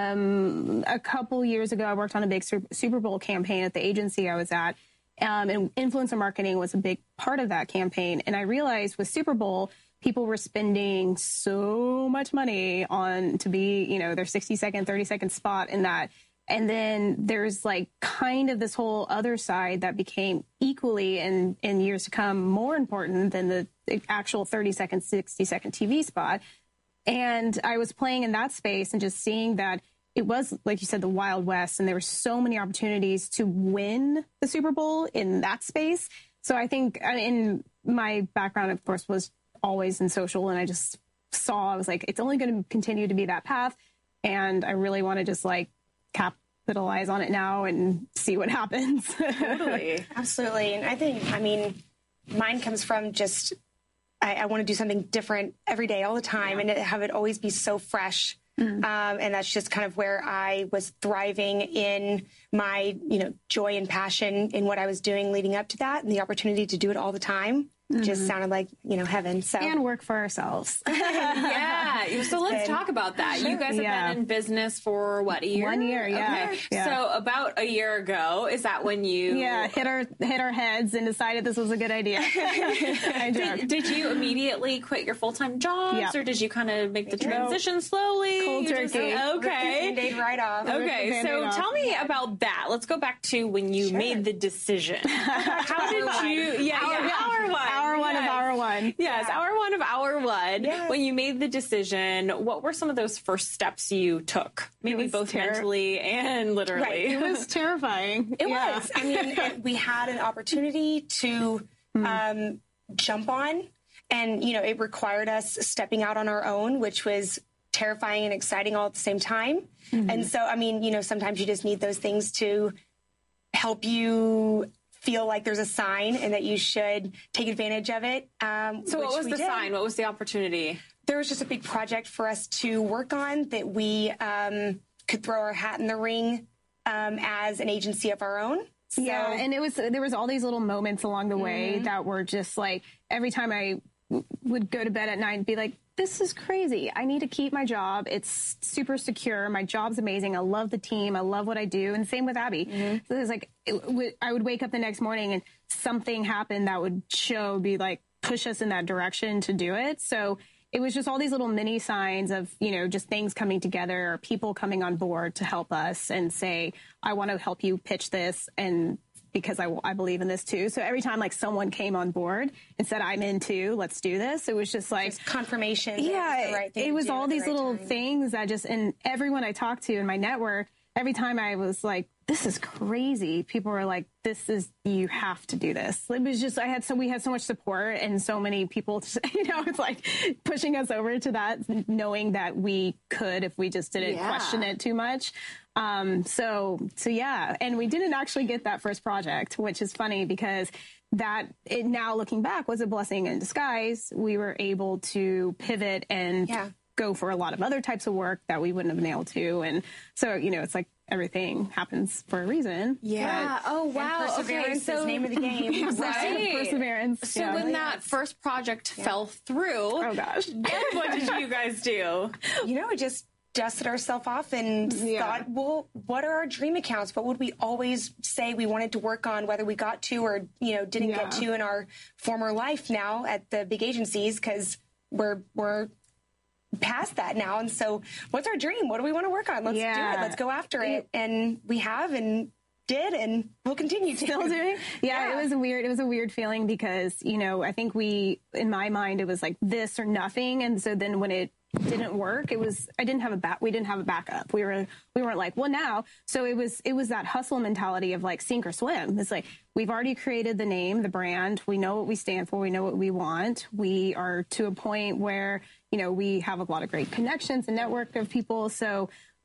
um, a couple years ago, I worked on a big Super Bowl campaign at the agency I was at. Um, and influencer marketing was a big part of that campaign. And I realized with Super Bowl, people were spending so much money on to be, you know, their sixty second, thirty second spot in that. And then there's like kind of this whole other side that became equally in, in years to come more important than the actual thirty second, sixty second T V spot. And I was playing in that space and just seeing that it was, like you said, the Wild West. And there were so many opportunities to win the Super Bowl in that space. So I think I mean, in my background, of course, was always in social, and I just saw, I was like, it's only going to continue to be that path, and I really want to just like capitalize on it now and see what happens. Totally. Absolutely. And I think, I mean, mine comes from just, I, I want to do something different every day, all the time, yeah. and have it always be so fresh. Mm-hmm. Um, and that's just kind of where I was thriving in my, you know, joy and passion in what I was doing leading up to that, and the opportunity to do it all the time. Mm-hmm. Just sounded like, you know, heaven. So and work for ourselves. Yeah. So let's talk about that. Sure. You guys have yeah. been in business for what, a year? One year, yeah. Okay. yeah. So about a year ago, is that when you Yeah, hit our hit our heads and decided this was a good idea. I did, did you immediately quit your full-time jobs yeah. or did you kind of make the transition no. slowly? Cold you turkey. Just, okay. Band-Aid right off. Okay. So off. tell me yeah. about that. Let's go back to when you sure. made the decision. How did you Yeah, hour, yeah, hour one. Hour one yes. of hour one. Yes, yeah. hour one of hour one. Yes. When you made the decision, what were some of those first steps you took? Maybe both ter- mentally and literally. Right. It was terrifying. It yeah. was. I mean, it, we had an opportunity to um, jump on, and, you know, it required us stepping out on our own, which was terrifying and exciting all at the same time. Mm-hmm. And so, I mean, you know, sometimes you just need those things to help you feel like there's a sign and that you should take advantage of it. Um, so what was the did. sign? What was the opportunity? There was just a big project for us to work on that we um, could throw our hat in the ring um, as an agency of our own. So, yeah, and it was there was all these little moments along the way mm-hmm. that were just like, every time I w- would go to bed at night and be like, this is crazy. I need to keep my job. It's super secure. My job's amazing. I love the team. I love what I do. And same with Abby. Mm-hmm. So it was like, it w- I would wake up the next morning and something happened that would show, be like, push us in that direction to do it. So it was just all these little mini signs of, you know, just things coming together, or people coming on board to help us and say, I want to help you pitch this. And because I, I believe in this too. So every time like someone came on board and said, I'm in too, let's do this. It was just like just confirmation. Yeah. It was, the right thing it was all these right little time. things that just, and everyone I talked to in my network, every time I was like, this is crazy. People were like, this is, you have to do this. It was just, I had so, we had so much support and so many people, you know, it's like pushing us over to that, knowing that we could, if we just didn't yeah. question it too much. Um, so, so yeah. And we didn't actually get that first project, which is funny because that it now looking back was a blessing in disguise. We were able to pivot and yeah. go for a lot of other types of work that we wouldn't have been able to. And so, you know, it's like everything happens for a reason. Yeah. But, oh, wow. And perseverance okay, so, is name of the game. Right. Perseverance. So yeah. when that first project yeah. fell through, oh gosh, what did you guys do? You know, just dusted ourselves off and yeah. thought, well, what are our dream accounts? What would we always say we wanted to work on, whether we got to or, you know, didn't yeah. get to in our former life now at the big agencies, because we're, we're past that now. And so what's our dream? What do we want to work on? Let's yeah. do it. Let's go after it. And we have and did and we'll continue to. Still doing? Yeah, yeah, it was a weird, it was a weird feeling because, you know, I think we, in my mind, it was like this or nothing. And so then when it didn't work, it was, I didn't have a back, we didn't have a backup. We were, we weren't like, well now, so it was, it was that hustle mentality of like sink or swim. It's like, we've already created the name, the brand. We know what we stand for. We know what we want. We are to a point where, you know, we have a lot of great connections and network of people. So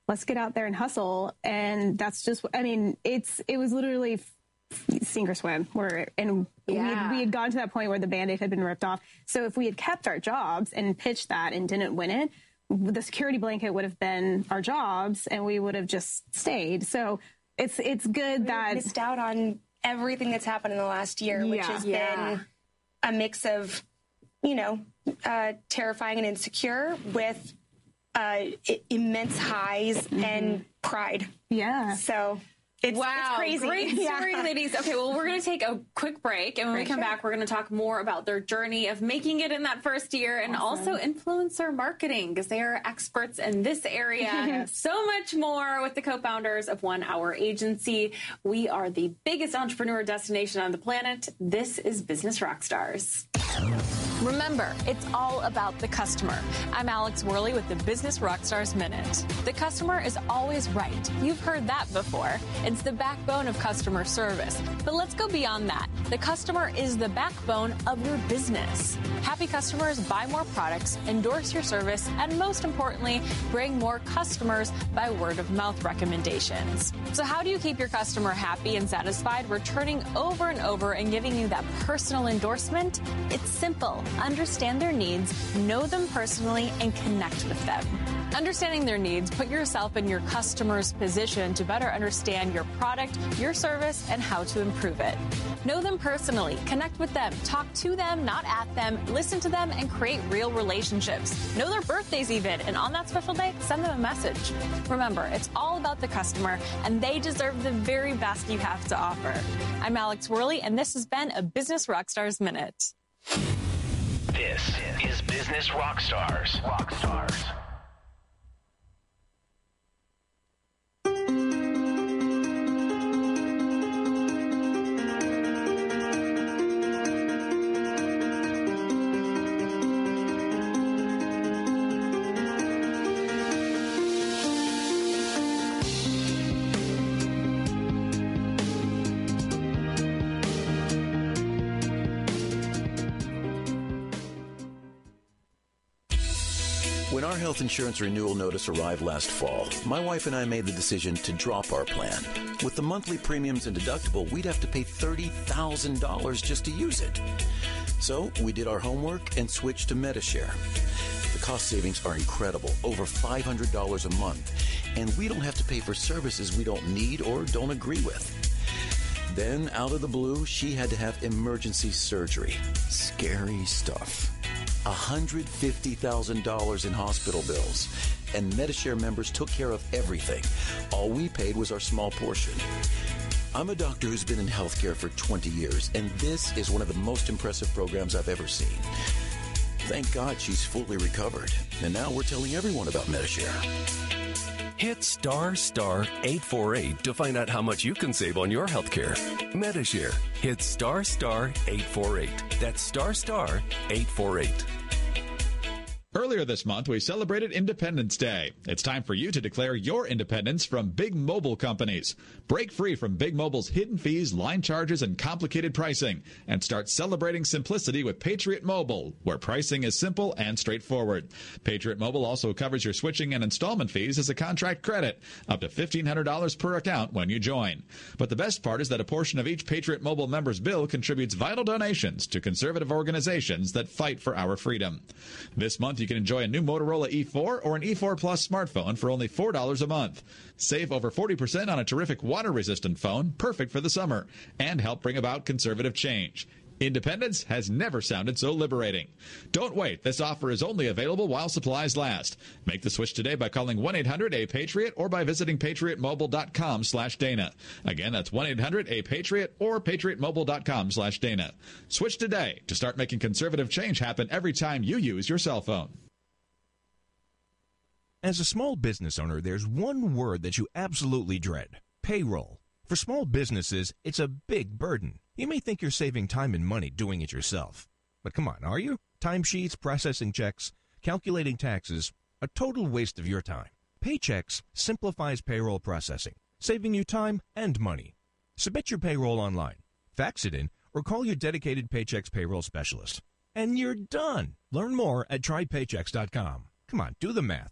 let's get out there and hustle. And that's just, I mean, it's, it was literally sink or swim. Where, and yeah. we, had, we had gotten to that point where the Band-Aid had been ripped off. So if we had kept our jobs and pitched that and didn't win it, the security blanket would have been our jobs and we would have just stayed. So it's, it's good we that missed out on everything that's happened in the last year, which yeah. has yeah. been a mix of, you know, uh, terrifying and insecure with uh, immense highs mm-hmm. and pride. Yeah. So it's, wow, it's crazy. Great story, yeah. ladies. Okay, well, we're going to take a quick break, and when For we come sure. back, we're going to talk more about their journey of making it in that first year and awesome. also influencer marketing, because they are experts in this area. So much more with the co-founders of One Hour Agency. We are the biggest entrepreneur destination on the planet. This is Business Rockstars. Remember, it's all about the customer. I'm Alex Worley with the Business Rockstars Minute. The customer is always right. You've heard that before. It's the backbone of customer service. But let's go beyond that. The customer is the backbone of your business. Happy customers buy more products, endorse your service, and most importantly, bring more customers by word of mouth recommendations. So how do you keep your customer happy and satisfied, returning over and over and giving you that personal endorsement? It's simple. Understand their needs, know them personally, and connect with them. Understanding their needs, put yourself in your customer's position to better understand your product, your service, and how to improve it. Know them personally, connect with them, talk to them, not at them, listen to them, and create real relationships. Know their birthdays even, and on that special day, send them a message. Remember, it's all about the customer, and they deserve the very best you have to offer. I'm Alex Worley, and this has been a Business Rockstars Minute. This is Business Rockstars. Rockstars. When our health insurance renewal notice arrived last fall, my wife and I made the decision to drop our plan. With the monthly premiums and deductible, we'd have to pay thirty thousand dollars just to use it. So we did our homework and switched to Medi-Share. The cost savings are incredible, over five hundred dollars a month, and we don't have to pay for services we don't need or don't agree with. Then, out of the blue, she had to have emergency surgery. Scary stuff. one hundred fifty thousand dollars in hospital bills. And Medi-Share members took care of everything. All we paid was our small portion. I'm a doctor who's been in healthcare for twenty years, and this is one of the most impressive programs I've ever seen. Thank God she's fully recovered. And now we're telling everyone about Medi-Share. Hit star star eight four eight to find out how much you can save on your healthcare. Medi-Share. Hit star star eight four eight. That's star star eight four eight. Earlier this month, we celebrated Independence Day. It's time for you to declare your independence from big mobile companies. Break free from Big Mobile's hidden fees, line charges, and complicated pricing, and start celebrating simplicity with Patriot Mobile, where pricing is simple and straightforward. Patriot Mobile also covers your switching and installment fees as a contract credit, up to fifteen hundred dollars per account when you join. But the best part is that a portion of each Patriot Mobile member's bill contributes vital donations to conservative organizations that fight for our freedom. This month, you can enjoy a new Motorola E four or an E four Plus smartphone for only four dollars a month. Save over forty percent on a terrific water-resistant phone, perfect for the summer, and help bring about conservative change. Independence has never sounded so liberating. Don't wait. This offer is only available while supplies last. Make the switch today by calling one eight hundred A Patriot or by visiting patriotmobile.com slash Dana. Again, that's one eight hundred A Patriot or patriotmobile.com slash Dana. Switch today to start making conservative change happen every time you use your cell phone. As a small business owner, there's one word that you absolutely dread: payroll. For small businesses, it's a big burden. You may think you're saving time and money doing it yourself. But come on, are you? Timesheets, processing checks, calculating taxes, a total waste of your time. Paychex simplifies payroll processing, saving you time and money. Submit your payroll online, fax it in, or call your dedicated Paychex payroll specialist. And you're done. Learn more at try paychex dot com. Come on, do the math.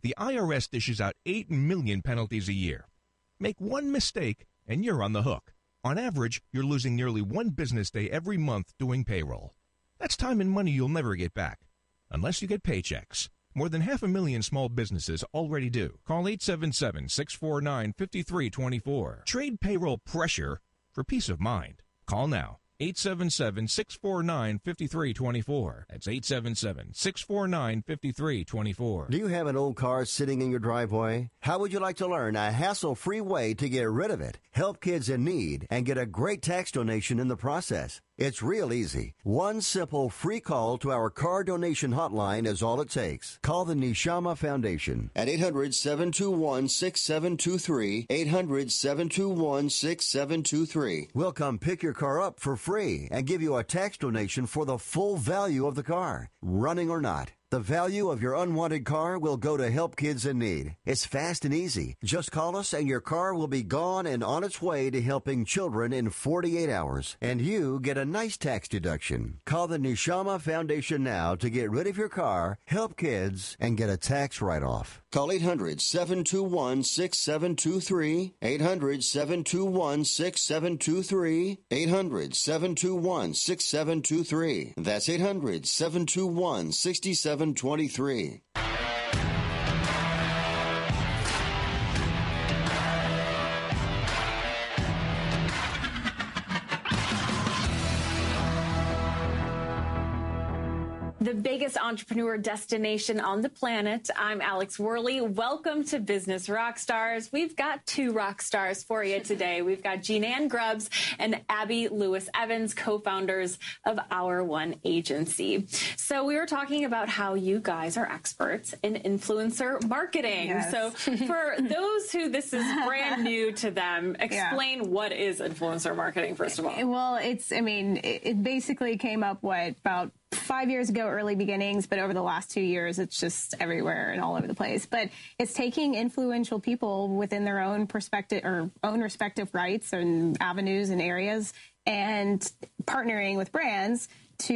The I R S dishes out eight million penalties a year. Make one mistake, and you're on the hook. On average, you're losing nearly one business day every month doing payroll. That's time and money you'll never get back, unless you get paychecks. More than half a million small businesses already do. Call eight seven seven, six four nine, five three two four. Trade payroll pressure for peace of mind. Call now. eight seven seven, six four nine, five three two four. That's eight seven seven, six four nine, five three two four. Do you have an old car sitting in your driveway? How would you like to learn a hassle-free way to get rid of it, help kids in need, and get a great tax donation in the process? It's real easy. One simple free call to our car donation hotline is all it takes. Call the Neshama Foundation at eight hundred, seven two one, six seven two three, eight hundred, seven two one, six seven two three. We'll come pick your car up for free and give you a tax donation for the full value of the car, running or not. The value of your unwanted car will go to help kids in need. It's fast and easy. Just call us and your car will be gone and on its way to helping children in forty-eight hours. And you get a nice tax deduction. Call the Neshama Foundation now to get rid of your car, help kids, and get a tax write-off. Call eight hundred, seven two one, six seven two three, eight hundred, seven two one, six seven two three, eight hundred, seven two one, six seven two three. That's eight hundred, seven two one, six seven two three. The biggest entrepreneur destination on the planet. I'm Alex Worley. Welcome to Business Rockstars. We've got two rock stars for you today. We've got Jean-Ann Grubbs and Abby Lewis Evans, co-founders of Our One Agency. So we were talking about how you guys are experts in influencer marketing. Yes. So for those who this is brand new to them, explain yeah. what is influencer marketing, first of all. Well, it's, I mean, it, it basically came up, what, about five years ago, early beginnings, but over the last two years, it's just everywhere and all over the place. But it's taking influential people within their own perspective or own respective rights and avenues and areas and partnering with brands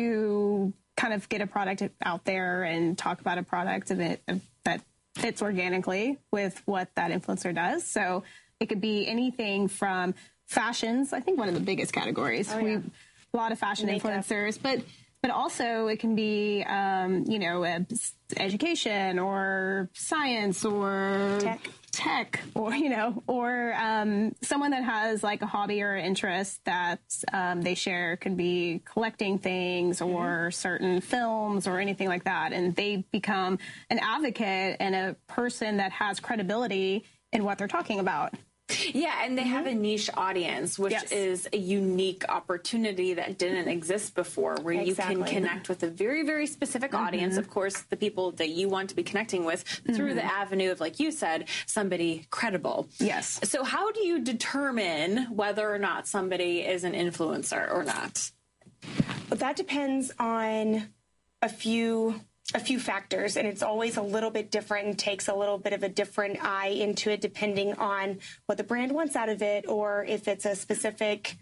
to kind of get a product out there and talk about a product of it that fits organically with what that influencer does. So it could be anything from fashions, I think one of the biggest categories. Oh, yeah. We a lot of fashion Makeup. influencers, but But also it can be, um, you know, uh, education or science or tech, tech or, you know, or um, someone that has like a hobby or interest that um, they share. Could be collecting things or mm-hmm. certain films or anything like that. And they become an advocate and a person that has credibility in what they're talking about. Yeah, and they mm-hmm. have a niche audience, which yes. is a unique opportunity that didn't exist before, where exactly. you can connect with a very, very specific mm-hmm. audience. Of course, the people that you want to be connecting with mm-hmm. through the avenue of, like you said, somebody credible. Yes. So how do you determine whether or not somebody is an influencer or not? Well, that depends on a few... a few factors, and it's always a little bit different and takes a little bit of a different eye into it depending on what the brand wants out of it, or if it's a specific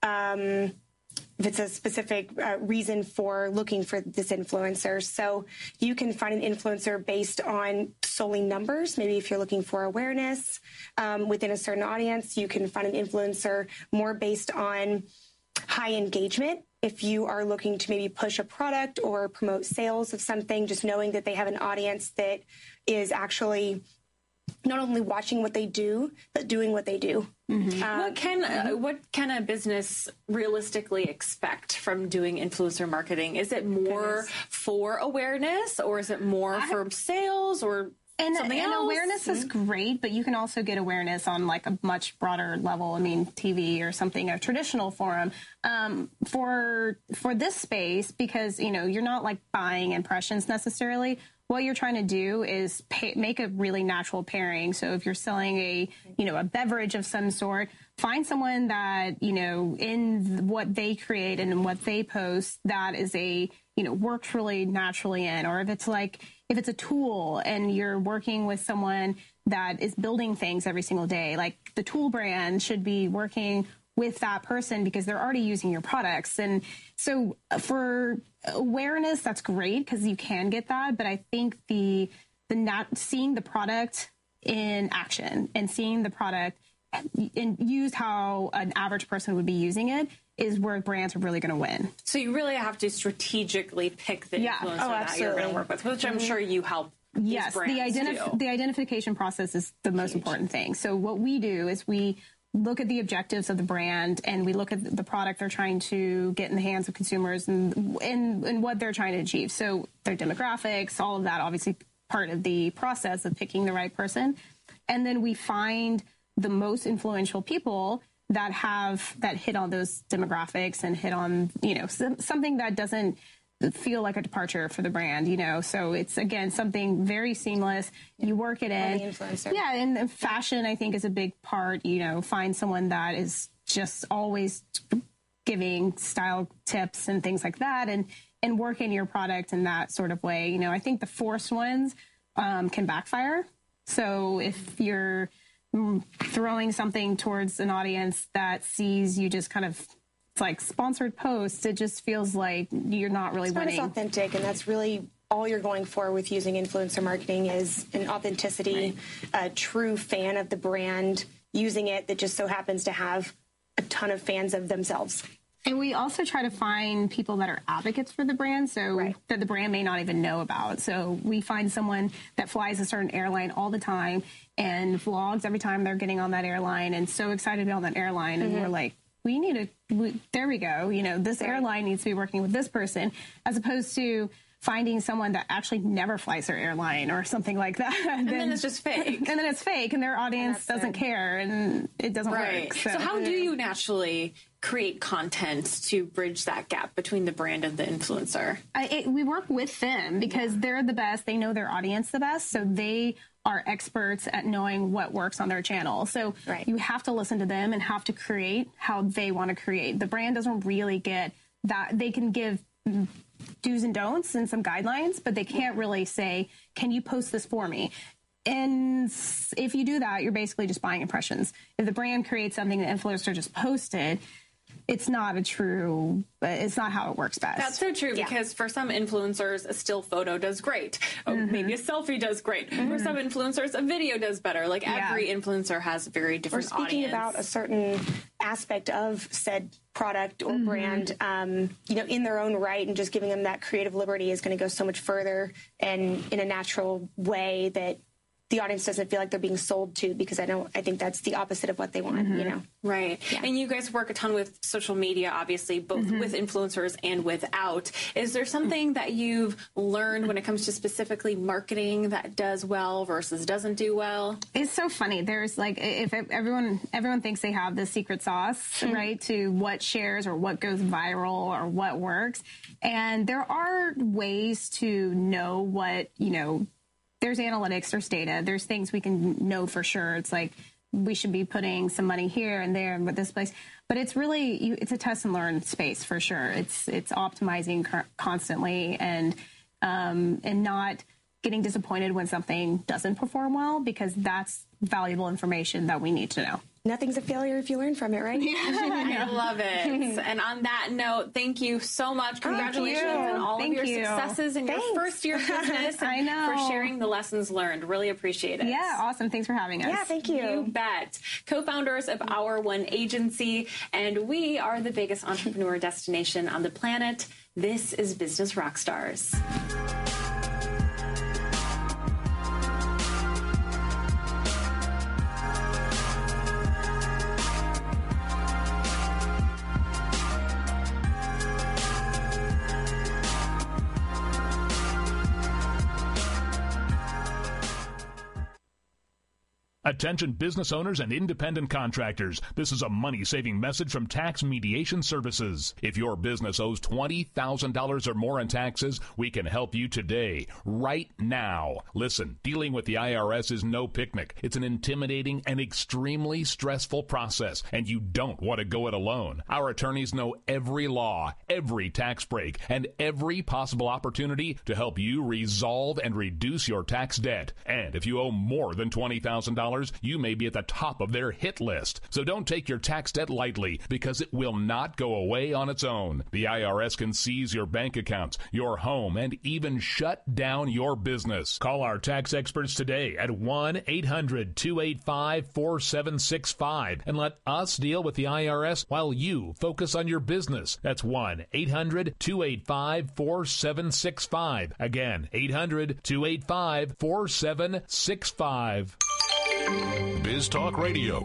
um, if it's a specific uh, reason for looking for this influencer. So you can find an influencer based on solely numbers. Maybe if you're looking for awareness um, within a certain audience, you can find an influencer more based on high engagement. If you are looking to maybe push a product or promote sales of something, just knowing that they have an audience that is actually not only watching what they do, but doing what they do. Mm-hmm. Um, what can uh, what can a business realistically expect from doing influencer marketing? Is it more Goodness. for awareness, or is it more I, for sales, or And, Something and else? awareness is great, but you can also get awareness on like a much broader level. I mean, T V or something, a traditional forum um, for for this space, because, you know, you're not like buying impressions necessarily. What you're trying to do is pay, make a really natural pairing. So if you're selling a, you know, a beverage of some sort, find someone that, you know, in what they create and in what they post, that is a, you know, works really naturally in. Or if it's like, if it's a tool and you're working with someone that is building things every single day, like the tool brand should be working with that person because they're already using your products. And so for awareness, that's great because you can get that. But I think the the not seeing the product in action and seeing the product and used how an average person would be using it is where brands are really going to win. So you really have to strategically pick the yeah. influencer oh, that you're going to work with, which I'm sure you help. Yes, the, identif- do. the identification process is the most Huge. important thing. So what we do is we look at the objectives of the brand and we look at the product they're trying to get in the hands of consumers and, and, and what they're trying to achieve. So their demographics, all of that, obviously part of the process of picking the right person. And then we find the most influential people that have, that hit on those demographics and hit on, you know, some, something that doesn't feel like a departure for the brand, you know. So it's, again, something very seamless. You work it in. Influencer. Yeah, and fashion, I think, is a big part. You know, find someone that is just always giving style tips and things like that, and and work in your product in that sort of way. You know, I think the forced ones um, can backfire. So if you're throwing something towards an audience that sees you just kind of, it's like sponsored posts, it just feels like you're not really it's winning. It's authentic, and that's really all you're going for with using influencer marketing is an authenticity, right. a true fan of the brand using it that just so happens to have a ton of fans of themselves. And we also try to find people that are advocates for the brand, so right. that the brand may not even know about. So we find someone that flies a certain airline all the time and vlogs every time they're getting on that airline and so excited to be on that airline. Mm-hmm. And we're like, we need to, we, there we go. You know, this right. airline needs to be working with this person, as opposed to finding someone that actually never flies their airline or something like that. And then, then it's just fake. And then it's fake, and their audience and doesn't it. care, and it doesn't right. work. So. so how do you naturally create content to bridge that gap between the brand and the influencer? I, it, we work with them because yeah. they're the best. They know their audience the best, so they are experts at knowing what works on their channel. So right. you have to listen to them and have to create how they want to create. The brand doesn't really get that. They can give do's and don'ts and some guidelines, but they can't really say, can you post this for me? And if you do that, you're basically just buying impressions. If the brand creates something the influencer just posted, it's not a true, it's not how it works best. That's so true, yeah. because for some influencers, a still photo does great. Mm-hmm. Maybe a selfie does great. Mm-hmm. For some influencers, a video does better. Like yeah. every influencer has a very different audience. We're speaking audience. about a certain aspect of said product or mm-hmm. brand, um, you know, in their own right, and just giving them that creative liberty is going to go so much further and in a natural way that the audience doesn't feel like they're being sold to, because I don't, I think that's the opposite of what they want, mm-hmm. you know? Right. Yeah. And you guys work a ton with social media, obviously, both mm-hmm. with influencers and without. Is there something that you've learned when it comes to specifically marketing that does well versus doesn't do well? It's so funny. There's like, if everyone, everyone thinks they have the secret sauce, mm-hmm. right, to what shares or what goes viral or what works. And there are ways to know what, you know, there's analytics, there's data, there's things we can know for sure. It's like we should be putting some money here and there and with this place, but it's really, you, it's a test and learn space for sure. It's it's optimizing co- constantly and um, and not getting disappointed when something doesn't perform well, because that's valuable information that we need to know. Nothing's a failure if you learn from it, right? Yeah, I love it. And on that note, thank you so much. Congratulations on all thank of your you. successes in Thanks. your first year of business. I know. For sharing the lessons learned. Really appreciate it. Yeah, awesome. Thanks for having us. Yeah, thank you. You bet. Co-founders of Our One Agency, and we are the biggest entrepreneur destination on the planet. This is Business Rockstars. Attention business owners and independent contractors. This is a money-saving message from Tax Mediation Services. If your business owes twenty thousand dollars or more in taxes, we can help you today, right now. Listen, dealing with the I R S is no picnic. It's an intimidating and extremely stressful process, and you don't want to go it alone. Our attorneys know every law, every tax break, and every possible opportunity to help you resolve and reduce your tax debt. And if you owe more than twenty thousand dollars, dollars, you may be at the top of their hit list. So don't take your tax debt lightly, because it will not go away on its own. The I R S can seize your bank accounts, your home, and even shut down your business. Call our tax experts today at one eight hundred two eight five four seven six five and let us deal with the I R S while you focus on your business. That's one eight hundred two eight five four seven six five. Again, eight hundred two eight five four seven six five. Biz Talk Radio.